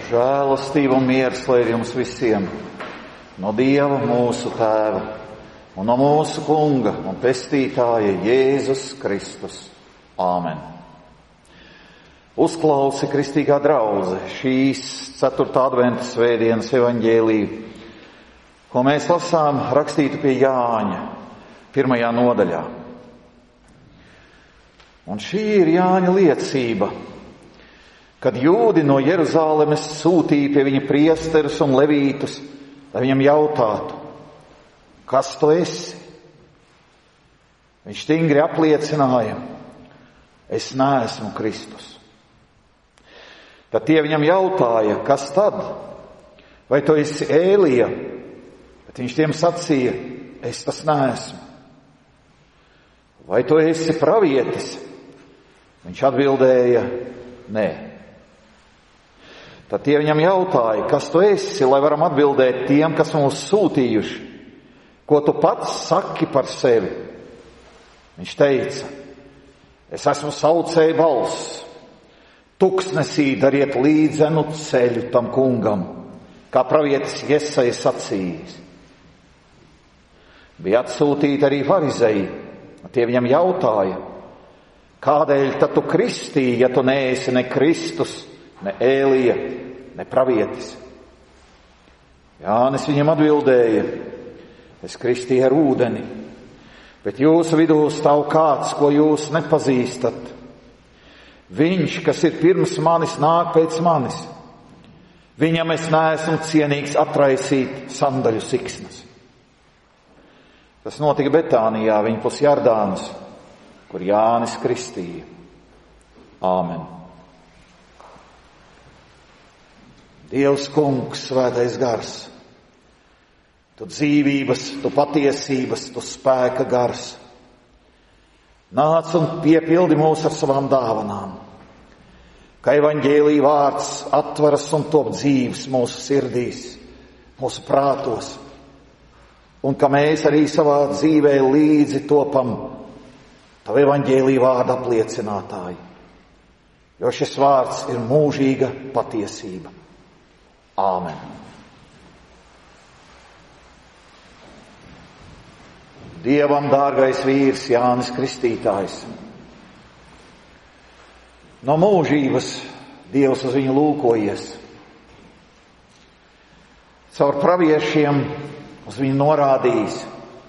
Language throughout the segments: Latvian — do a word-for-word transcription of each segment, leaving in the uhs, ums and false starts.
Žēlastība un miers lai ir jums visiem no Dieva mūsu Tēva un no mūsu Kunga un Pestītāja Jēzus Kristus. Āmen. Uzklausi, kristīgā draudze, šīs ceturtā adventa svētdienas evaņģēliju, ko mēs lasām rakstītu pie Jāņa, pirmajā nodaļā. Un šī ir Jāņa liecība, kad jūdi no Jeruzālemes sūtīja pie viņa priesterus un levītus, lai viņam jautātu, kas tu esi? Viņš stingri apliecināja, es neesmu Kristus. Tad tie viņam jautāja, kas tad? Vai tu esi Ēlija? Bet viņš tiem sacīja, es tas neesmu. Vai tu esi pravietis? Viņš atbildēja, nē. Tad tie viņam jautāja, kas tu esi, lai varam atbildēt tiem, kas mūs sūtījuši, ko tu pats saki par sevi? Viņš teica, es esmu saucēja balss, tuksnesī dariet līdzenu ceļu tam kungam, kā pravietis Jesaja sacījis. Bija atsūtīti arī farizēji, tie viņam jautāja, kādēļ tad tu kristīji, ja tu neesi ne Kristus, ne Ēlija, ne pravietis? Jānis viņam atbildēja, es kristīju ar ūdeni, bet jūsu vidū stāv kāds, ko jūs nepazīstat. Viņš, kas ir pirms manis, nāk pēc manis. Viņam es neesmu cienīgs atraisīt sandaļu siksnas. Tas notika Betānijā, viņa pus Jardānas, kur Jānis kristīja. Āmen. Dievs Kungs, svētais gars, tu dzīvības, tu patiesības, tu spēka gars, nāc un piepildi mūs ar savām dāvanām, ka evaņģēlija vārds atveras un top dzīves mūsu sirdīs, mūsu prātos, un ka mēs arī savā dzīvē līdzi topam tavu evaņģēlija vārdu apliecinātāji, jo šis vārds ir mūžīga patiesība. Āmen. Dievam dārgais vīrs Jānis Kristītājs. No mūžības Dievs uz viņu lūkojies. Caur praviešiem uz viņu norādījis.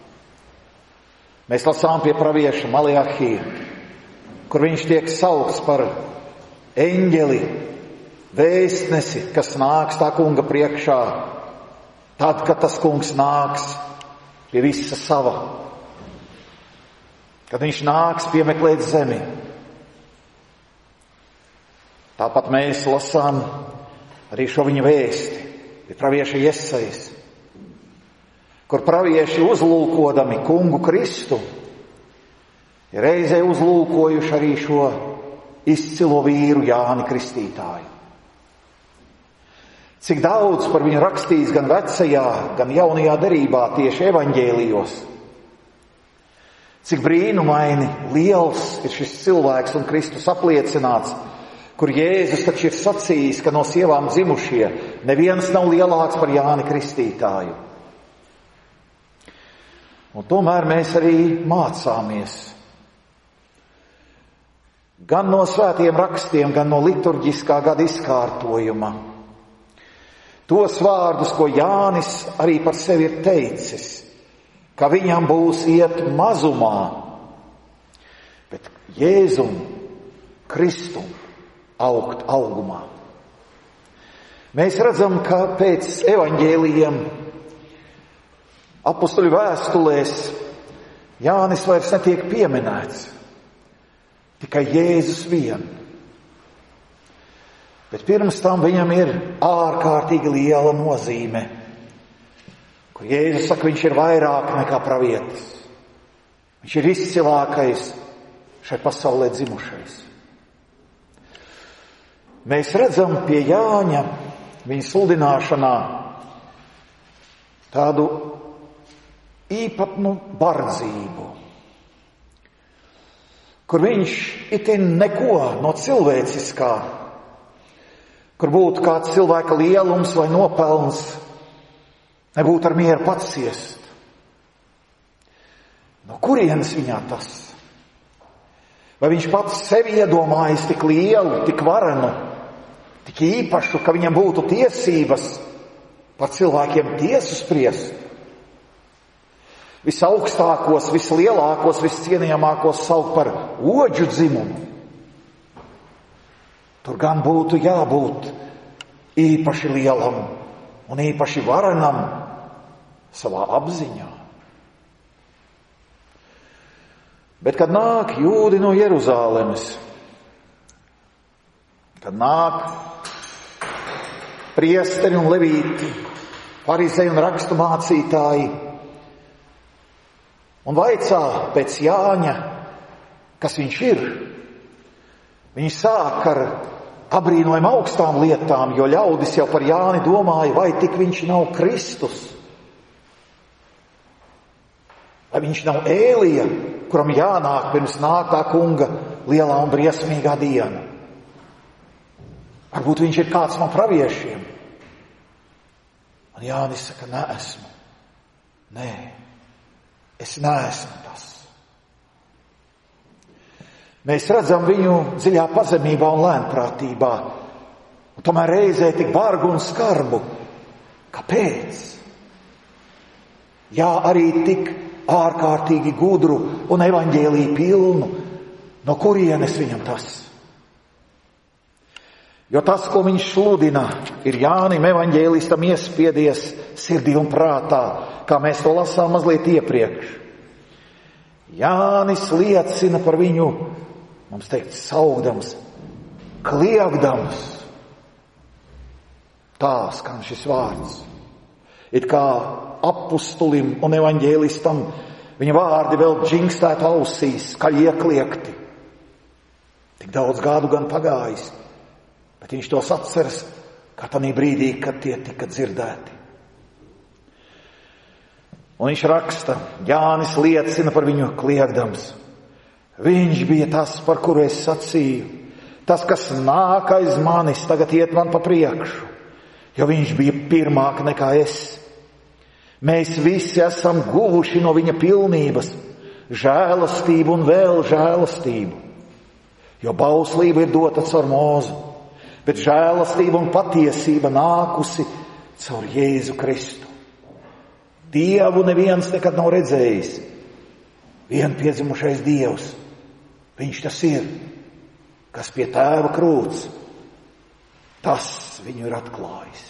Mēs lasām pie pravieša Maleahija, kur viņš tiek saukts par eņģeli, vēstnesi, kas nāks tā kunga priekšā, tad, kad tas kungs nāks pie visa sava, kad viņš nāks piemeklēt zemi. Tāpat mēs lasām arī šo viņa vēsti, pie pravieša Jesajas, kur pravieši uzlūkodami kungu Kristu, ir reizē uzlūkojuši arī šo izcilo vīru Jāni Kristītāju. Cik daudz par viņu rakstīts gan vecajā, gan jaunajā derībā tieši evaņģēlijos. Cik brīnumaini liels ir šis cilvēks un Kristus apliecināts, kur Jēzus taču ir sacījis, ka no sievām dzimušie neviens nav lielāks par Jāni Kristītāju. Un tomēr mēs arī mācāmies gan no svētiem rakstiem, gan no liturģiskā gada izkārtojuma. Tos vārdus, ko Jānis arī par sevi ir teicis, ka viņam būs iet mazumā, bet Jēzum, Kristum augt augumā. Mēs redzam, ka pēc evaņģēlijiem apustuļu vēstulēs Jānis vairs netiek pieminēts, tikai Jēzus vien. Bet pirms tam viņam ir ārkārtīgi liela nozīme, kur Jēzus saka, viņš ir vairāk nekā pravietis. Viņš ir izcilākais šai pasaulē dzimušais. Mēs redzam pie Jāņa viņa sludināšanā tādu īpatnu bardzību, kur viņš itin neko no cilvēciskā, kur būtu kāds cilvēka lielums vai nopelns, nebūtu ar mieru pats ciest. No kurienes viņā tas? Vai viņš pats sevi iedomājas tik lielu, tik varenu, tik īpašu, ka viņam būtu tiesības par cilvēkiem tiesu spriest? Visaugstākos, vislielākos, viscienījamākos saukt par oģu dzimumu. Tur gan būtu jābūt īpaši lielam un īpaši varenam savā apziņā. Bet, kad nāk jūdi no Jeruzālemes, kad nāk priesteri un levīti, farizeji un rakstu mācītāji, un vaicā pēc Jāņa, kas viņš ir, viņi sāk ar abrīnojumu augstām lietām, jo ļaudis jau par Jāni domāja, vai tik viņš nav Kristus, vai viņš nav Ēlija, kuram jānāk pirms nāk tā kunga lielā un briesmīgā diena. Varbūt viņš ir kāds no praviešiem. Un Jānis saka, neesmu. Nē, es neesmu tas. Mēs redzam viņu dziļā pazemībā un lēnprātībā, un tomēr reizē tik bargu un skarbu. Kāpēc? Jā, arī tik ārkārtīgi gudru un evaņģēliju pilnu. No kurienes viņam tas? Jo tas, ko viņš sludina, ir Jānim evaņģēlistam iespiedies sirdī un prātā, kā mēs to lasām mazliet iepriekš. Jānis liecina par viņu, mums teikt, saugdams, kliegdams. Tā skan šis vārds. It kā apustulim un evaņģēlistam viņa vārdi vēl džingstētu ausīs, kā iekliegti. Tik daudz gadu gan pagājis, bet viņš tos atceras, kā tanī brīdī, kad tie tika dzirdēti. Un viņš raksta, Jānis liecina par viņu kliegdams. Viņš bija tas, par kuru es sacīju. Tas, kas nāk aiz manis, tagad iet man pa priekšu, jo viņš bija pirmāk nekā es. Mēs visi esam guvuši no viņa pilnības, žēlastību un vēl žēlastību. Jo bauslība ir dota caur Mūzu, bet žēlastība un patiesība nākusi caur Jēzu Kristu. Dievu neviens nekad nav redzējis. Vien piedzimušais Dievs, viņš tas ir, kas pie tēva krūts, tas viņu ir atklājis.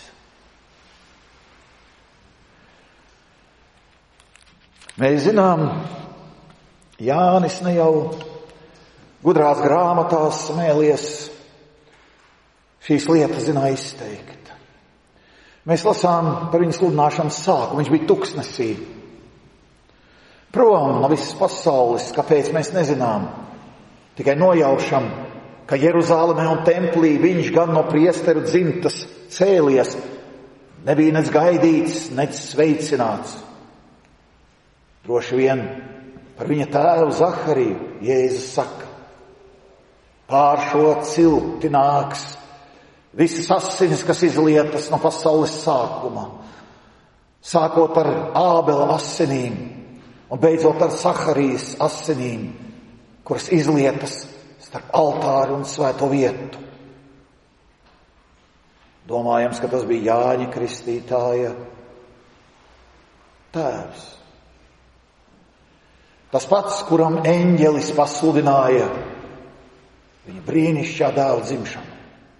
Mēs zinām, Jānis ne jau gudrās grāmatās smēlies, šīs lietas zināja izteikt. Mēs lasām par viņu sludināšanas sākumu, viņš bija tuksnesī. Prom no visas pasaules, kāpēc mēs nezinām, tikai nojaušam, ka Jeruzālemē un templī viņš gan no priesteru dzimtas cēlies, nebija nec gaidīts, nec sveicināts. Droši vien par viņa tēvu Zahariju Jēzus saka, pār šo cilti nāks visas asinis, kas izlietas no pasaules sākuma, sākot ar Ābela asinīm un beidzot ar Zaharijas asinīm, kuras izlietas starp altāri un svēto vietu. Domājams, ka tas bija Jāņa Kristītāja tēvs. Tas pats, kuram eņģelis pasludināja viņa brīnišķīgā dēla dzimšanu.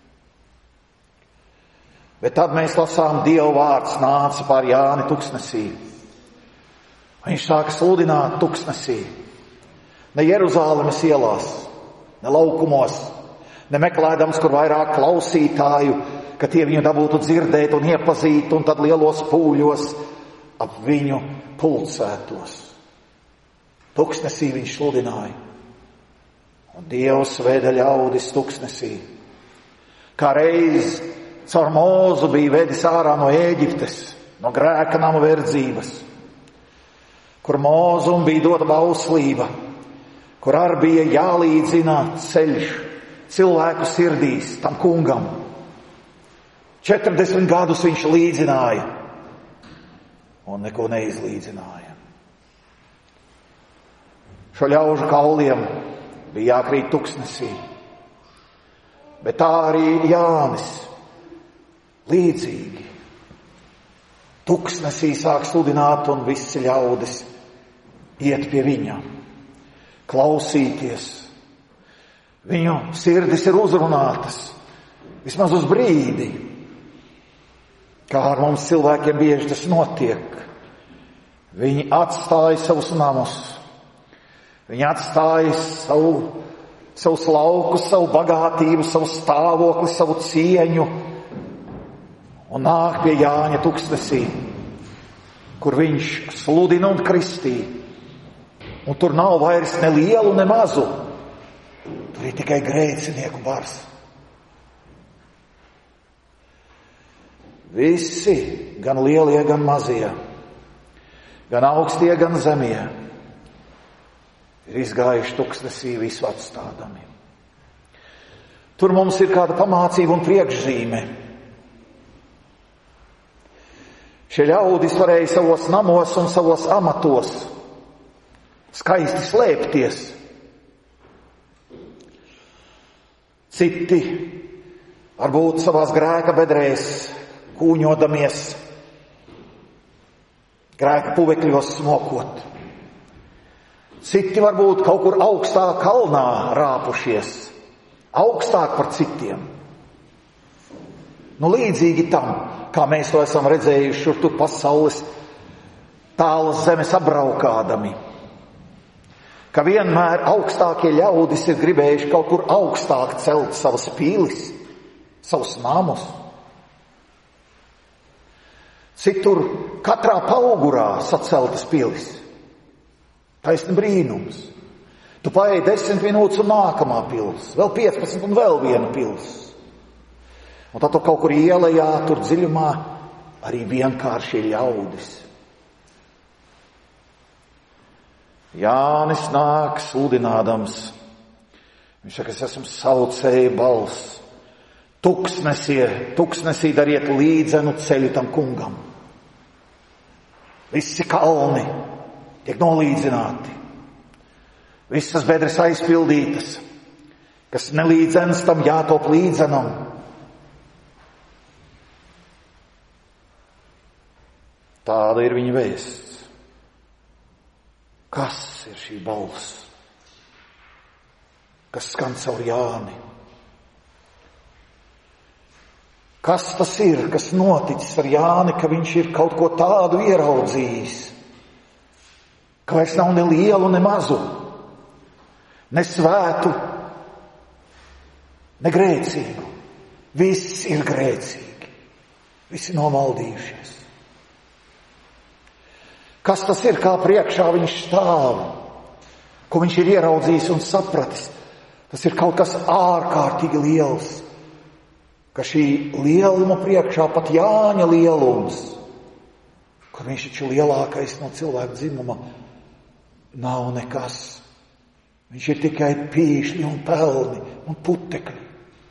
Bet tad mēs lasām, Dieva vārds nāca pār Jāni tuksnesī. Viņš sāka sludināt tuksnesī. Ne Jeruzālemes ielās, ne laukumos, ne meklēdams, kur vairāk klausītāju, ka tie viņu dabūtu dzirdēt un iepazīt, un tad lielos pūļos ap viņu pulcētos. Tuksnesī viņš sludināja, un Dievs veda ļaudis tuksnesī. Kā reiz caur Mūzu bija vedis ārā no Ēģiptes, no grēka nama verdzības, kur Mūzum bija dota bauslība, kur arī bija jālīdzina ceļš cilvēku sirdīs tam kungam, četrdesmit gadus viņš līdzināja un neko neizlīdzināja. Šo ļaužu kauliem bija jākrīt tuksnesī, bet tā arī Jānis līdzīgi tuksnesī sāk sludināt, un visi ļaudis iet pie viņa, klausīties. Viņu sirdis ir uzrunātas, vismaz uz brīdi, kā ar mums cilvēkiem bieži tas notiek. Viņi atstāja savus namus, viņi atstāja savu, savus laukus, savu bagātību, savu stāvokli, savu cieņu, un nāk pie Jāņa tuksnesī, kur viņš sludina un kristī. Un tur nav vairs ne lielu, ne mazu. Tur ir tikai grēcinieku bars. Visi, gan lielie, gan mazie, gan augstie, gan zemie, ir izgājuši tuksnesī visu atstādami. Tur mums ir kāda pamācība un priekšzīme. Šie ļaudis varēja savos namos un savos amatos skaisti slēpties. Citi varbūt savās grēka bedrēs kūņodamies, grēka puvekļos smokot. Citi varbūt kaut kur augstā kalnā rāpušies, augstāk par citiem. Nu, līdzīgi tam, kā mēs to esam redzējuši šur tur pasaules tālas zemes apbraukādami, ka vienmēr augstākie ļaudis ir gribējuši kaut kur augstāk celt savas pīlis, savus namus. Citur katrā paugurā saceltas pilis. Taisni brīnums. Tu paēji desmit minūtes un nākamā pils, vēl piecpadsmit un vēl viena pils. Un tad tu kaut kur ielejā, tur dziļumā, arī vienkārši ļaudis. Jānis nāk sludinādams. Viņš saka, es esmu saucēja balss. Tuksnesie, tuksnesī dariet līdzenu ceļu tam kungam. Visi kalni tiek nolīdzināti. Visas bedres aizpildītas. Kas nelīdzens, tam jātop līdzenam. Tāda ir viņa vēsts. Kas ir šī balss, kas skan caur Jāni? Kas tas ir, kas noticis ar Jāni, ka viņš ir kaut ko tādu ieraudzījis, ka vairs nav ne lielu, ne mazu, ne svētu, ne grēcīgu. Viss ir grēcīgi, visi nomaldījušies. Kas tas ir, kā priekšā viņš stāv, ko viņš ir ieraudzījis un sapratis? Tas ir kaut kas ārkārtīgi liels, ka šī lieluma priekšā pat Jāņa lielums, kur viņš taču lielākais no cilvēka dzimuma, nav nekas. Viņš ir tikai pīšļi un pelni un putekļi.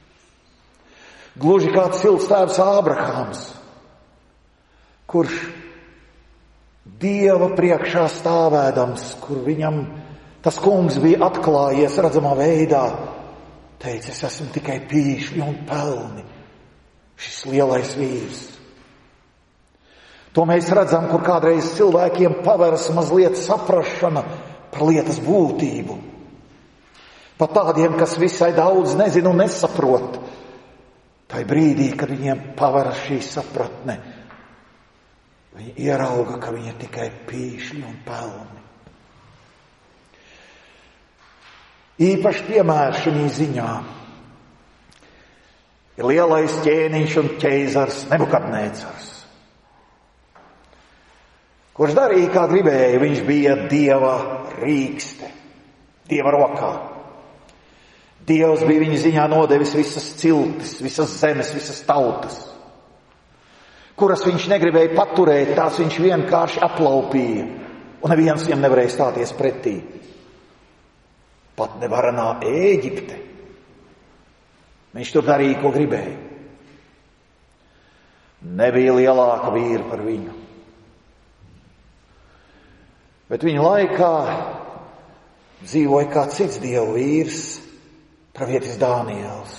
Gluži kā ciltstēvs Ābrahāms, kurš Dieva priekšā stāvēdams, kur viņam tas kungs bija atklājies redzamā veidā, teica, es esmu tikai pīšļi un pelni, šis lielais vīrs. To mēs redzam, kur kādreiz cilvēkiem paveras mazliet saprašana par lietas būtību. Pat tādiem, kas visai daudz nezina un nesaprot, tai brīdī, kad viņiem paveras šī sapratne, viņi ierauga, ka viņi ir tikai pīšļi un pelni. Īpaši piemērs šī ziņā ir lielais ķēniņš un ķeizars Nebukadnēcars, kurš darīja, kā gribēja. Viņš bija Dieva rīkste, Dieva rokā. Dievs bija viņa ziņā nodevis visas ciltis, visas zemes, visas tautas, kuras viņš negribēja paturēt, tās viņš vienkārši aplaupīja, un neviens viņam nevarēja stāties pretī. Pat nevaranā Ēģipte. Viņš tur darīja, ko gribēja. nebija lielāka vīra par viņu. Bet viņa laikā dzīvoja kā cits dievu vīrs, pravietis Dāniels.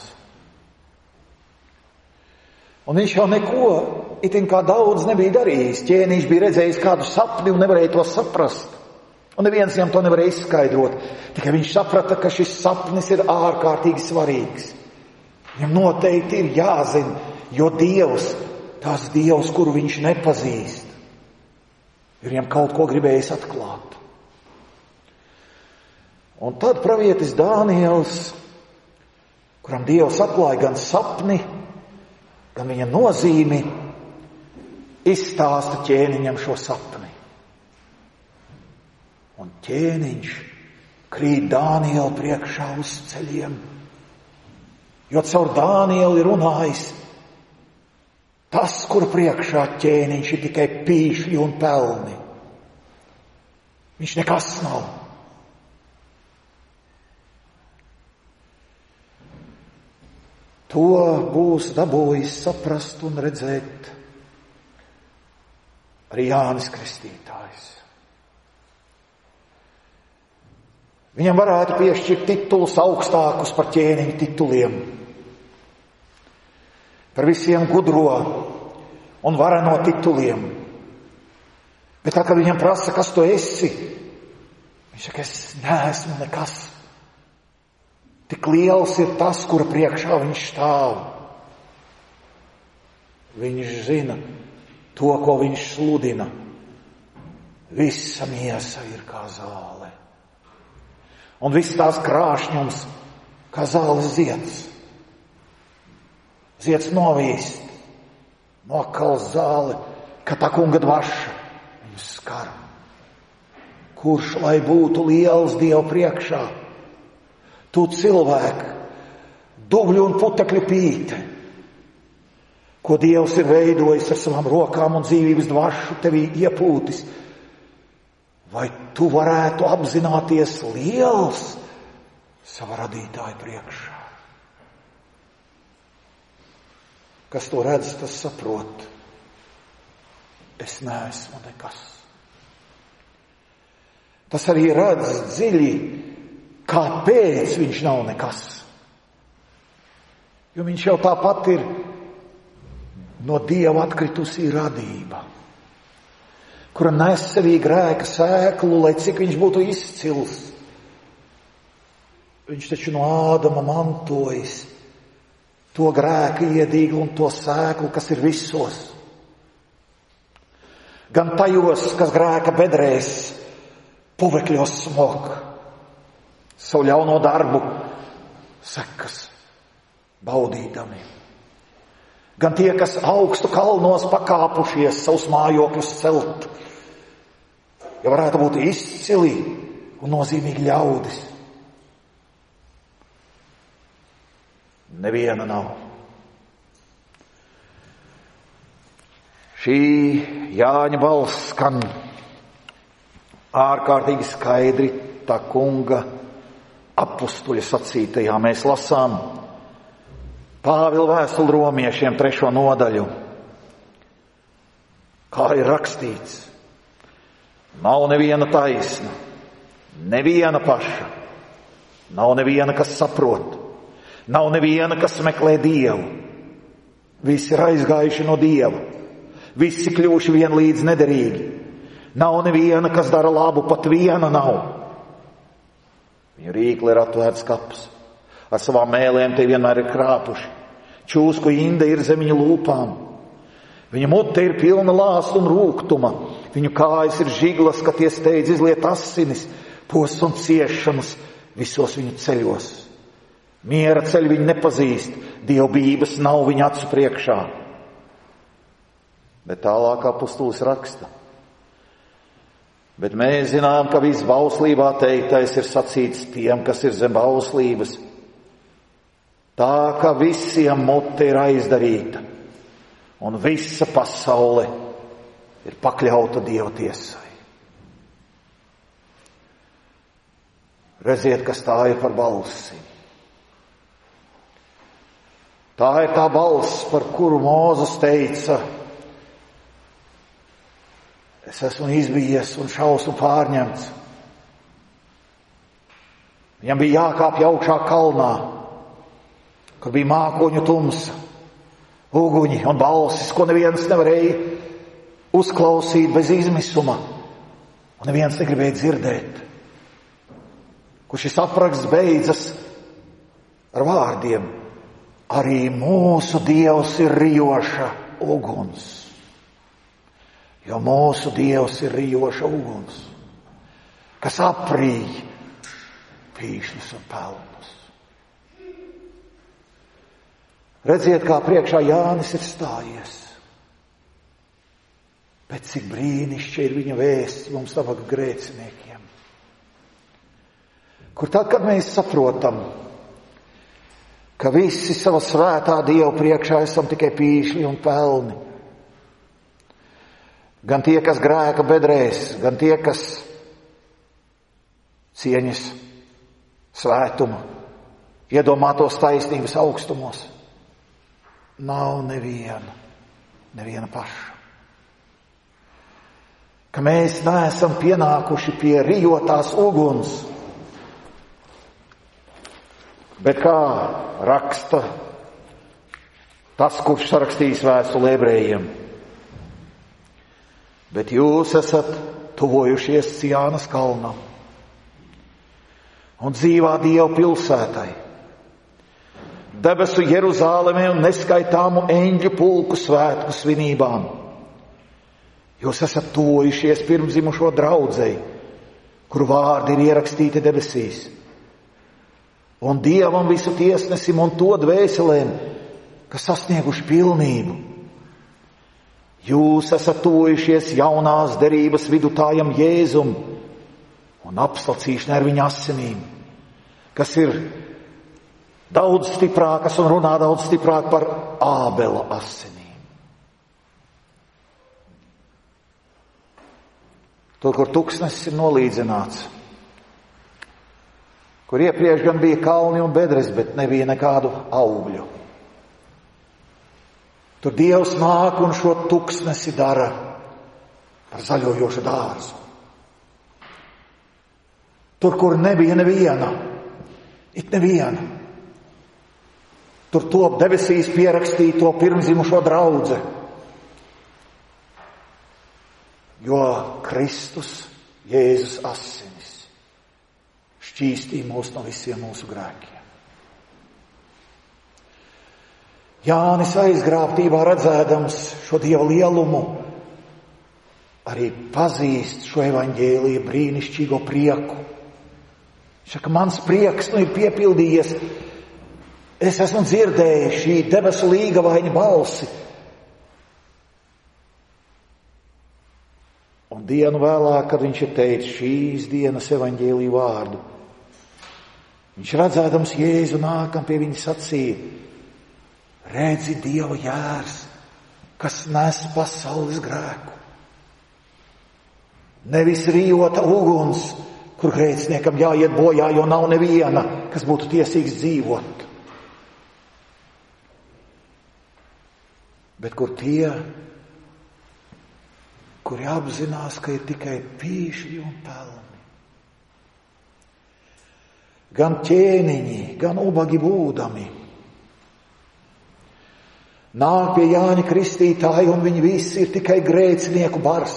Un viņš jau neko, itin kā daudz nebija darījis. Ķēniņš bija redzējis kādu sapni un nevarēja to saprast. Un neviens viņam to nevarēja izskaidrot. Tikai viņš saprata, ka šis sapnis ir ārkārtīgi svarīgs. Viņam noteikti ir jāzina, jo Dievs, tās Dievs, kuru viņš nepazīst, ir viņam kaut ko gribējis atklāt. Un tad pravietis Dāniels, kuram Dievs atklāja gan sapni, gan viņa nozīmi, izstāsta ķēniņam šo sapni. Un ķēniņš krīt Dāniela priekšā uz ceļiem, jo caur Dānielu ir runājis tas, kur priekšā ķēniņš ir tikai pīšļi un pelni. Viņš nekas nav. To būs dabūjis saprast un redzēt arī Jānis Kristītājs. Viņam varētu piešķirt titulus augstākus par ķēniņa tituliem, par visiem gudro un vareno tituliem. Bet tā, kad viņam prasa, kas tu esi, viņš saka, es neesmu nekas. Tik liels ir tas, kura priekšā viņš stāv. Viņš zina to, ko viņš sludina. Visa miesa ir kā zāle. Un viss tās krāšņums kā zāles zieds. Zieds novīst, nokals zāle, ka tā kunga dvaša viņu skar. Kurš lai būtu liels Dievu priekšā? Tu cilvēku, dubļu un putekļu pīte, ko Dievs ir veidojis ar savām rokām un dzīvības dvašu tevī iepūtis, vai tu varētu apzināties liels sava radītāja priekšā? Kas to redz, tas saprot. Es neesmu nekas. Tas arī redz dziļi, kāpēc viņš nav nekas. Jo viņš jau tāpat ir no Dieva atkritusī radība, kura nes sevī grēka sēklu, lai cik viņš būtu izcils. Viņš taču no Ādama mantojis to grēka iedīgu un to sēklu, kas ir visos. Gan tajos, kas grēka bedrēs, puvekļos smok, savu ļauno darbu sekas baudīdami. Gan tie, kas augstu kalnos pakāpušies savus mājokļus celt, ja varētu būt izcili un nozīmīgi ļaudis. Neviena nav. Šī Jāņa balss skan ārkārtīgi skaidri tā kunga apustuļa sacītajā. Mēs lasām Pāvila vēstuli romiešiem trešo nodaļu. Kā ir rakstīts, nav neviena taisna, neviena paša, nav neviena, kas saprot, nav neviena, kas meklē Dievu. Visi ir aizgājuši no Dieva, visi kļuvuši vienlīdz nederīgi. Nav neviena, kas dara labu, pat viena nav. Viņu rīkli ir atvērts kaps. Ar savām mēlēm te vienmēr ir krāpuši. Čūsku inde ir zem viņu lūpām. Viņa mute ir pilna lāstu un rūgtuma. Viņu kājas ir žiglas, ka tie steidz izliet asinis, posts un ciešanas visos viņu ceļos. Miera ceļu viņi nepazīst, dievbības nav viņa acu priekšā. Bet tālāk apustulis raksta. Bet mēs zinām, ka viss bauslībā teiktais ir sacīts tiem, kas ir zem bauslības. Tā, ka visiem mute ir aizdarīta, un visa pasaule ir pakļauta Dieva tiesai. Redziet, kas tā ir par balsi. Tā ir tā balss, par kuru Mūzes teica, Es esmu izbijies un šausmu pārņemts. Viņam bija jākāpj augšā kalnā, kur bija mākoņu tumsa, uguņi un balsis, ko neviens nevarēja uzklausīt bez izmisuma, un neviens negribēja dzirdēt. Kur šis apraksts beidzas ar vārdiem: arī mūsu Dievs ir rijoša uguns. Jo mūsu Dievs ir rijoša uguns, kas aprīj pīšļus un pelnus. Redziet, kā priekšā Jānis ir stājies. Bet cik brīnišķi ir viņa vēsts mums nabaga grēciniekiem. Kur tad, kad mēs saprotam, ka visi sava svētā Dieva priekšā esam tikai pīšļi un pelni. Gan tie, kas grēka bedrēs, gan tie, kas cieņas svētuma, iedomātos taisnības augstumos. Nav neviena, neviena paša. Ka mēs neesam pienākuši pie rijotās uguns. Bet kā raksta tas, kurš sarakstījis vēstuli ebrejiem: bet jūs esat tuvojušies Ciānas kalnam un dzīvā Dieva pilsētai, debesu Jeruzālēmē un neskaitāmu eņģu pulku svētku svinībām. Jūs esat tuvojušies pirmdzimušo draudzei, kuru vārdi ir ierakstīti debesīs, un Dievam visu tiesnesim un to dvēselēm, kas sasnieguši pilnību. Jūs esat tuvojušies jaunās derības vidutājam Jēzum un apslacīšanai ar viņa asinīm, kas ir daudz stiprākas un runā daudz stiprāk par Ābela asinīm. Tur, kur tuksnesis ir nolīdzināts, kur iepriekš gan bija kalni un bedres, bet nebija nekādu augļu. Tur Dievs nāk un šo tuksnesi dara par zaļojošu dārzu. Tur, kur nebija neviena, it neviena, tur top debesīs pierakstīto pirmzimušo draudze. Jo Kristus, Jēzus asinis, šķīstī mūs no visiem mūsu grēkiem. Jānis aizgrābtībā redzēdams šo Dieva lielumu, arī pazīst šo evaņģēlija brīnišķīgo prieku. Šaka, mans prieks nu ir piepildījies. Es esmu dzirdējis šī debesu līgavaini balsi. Un dienu vēlāk, kad viņš ir teicis šīs dienas evaņģēlija vārdu, viņš redzēdams Jēzu nākam pie viņa sacīja: redzi Dieva jērs, kas nes pasaules grēku. Nevis rijota uguns, kur grēciniekam jāiet bojā, jo nav neviena, kas būtu tiesīgs dzīvot. Bet kur tie, kuri apzinās, ka ir tikai pīšļi un pelni. Gan ķēniņi, gan ubagi būdami nāk pie Jāņa Kristītāja, un viņi visi ir tikai grēcinieku bars.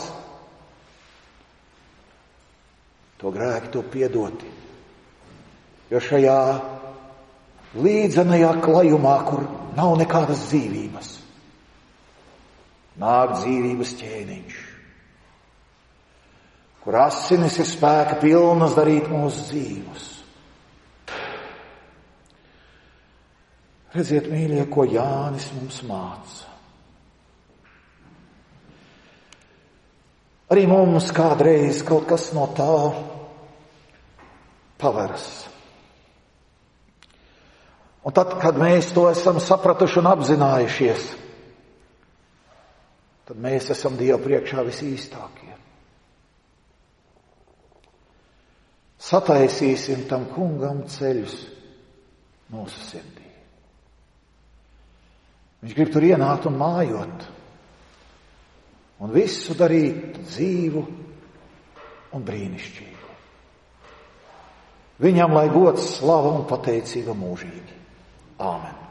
To grēki to piedoti, jo šajā līdzenajā klajumā, kur nav nekādas dzīvības, nāk dzīvības ķēniņš, kur asinis ir spēka pilnas darīt mūsu dzīvus. Redziet, mīļie, ko Jānis mums māca. Arī mums kādreiz kaut kas no tā paveras. Un tad, kad mēs to esam sapratuši un apzinājušies, tad mēs esam Dieva priekšā visīstākie. Sataisīsim tam kungam ceļus mūsu sirdī. Viņš grib tur ienākt un mājot, un visu darīt dzīvu un brīnišķīgu. Viņam lai gods, slava un pateicība mūžīgi. Āmen.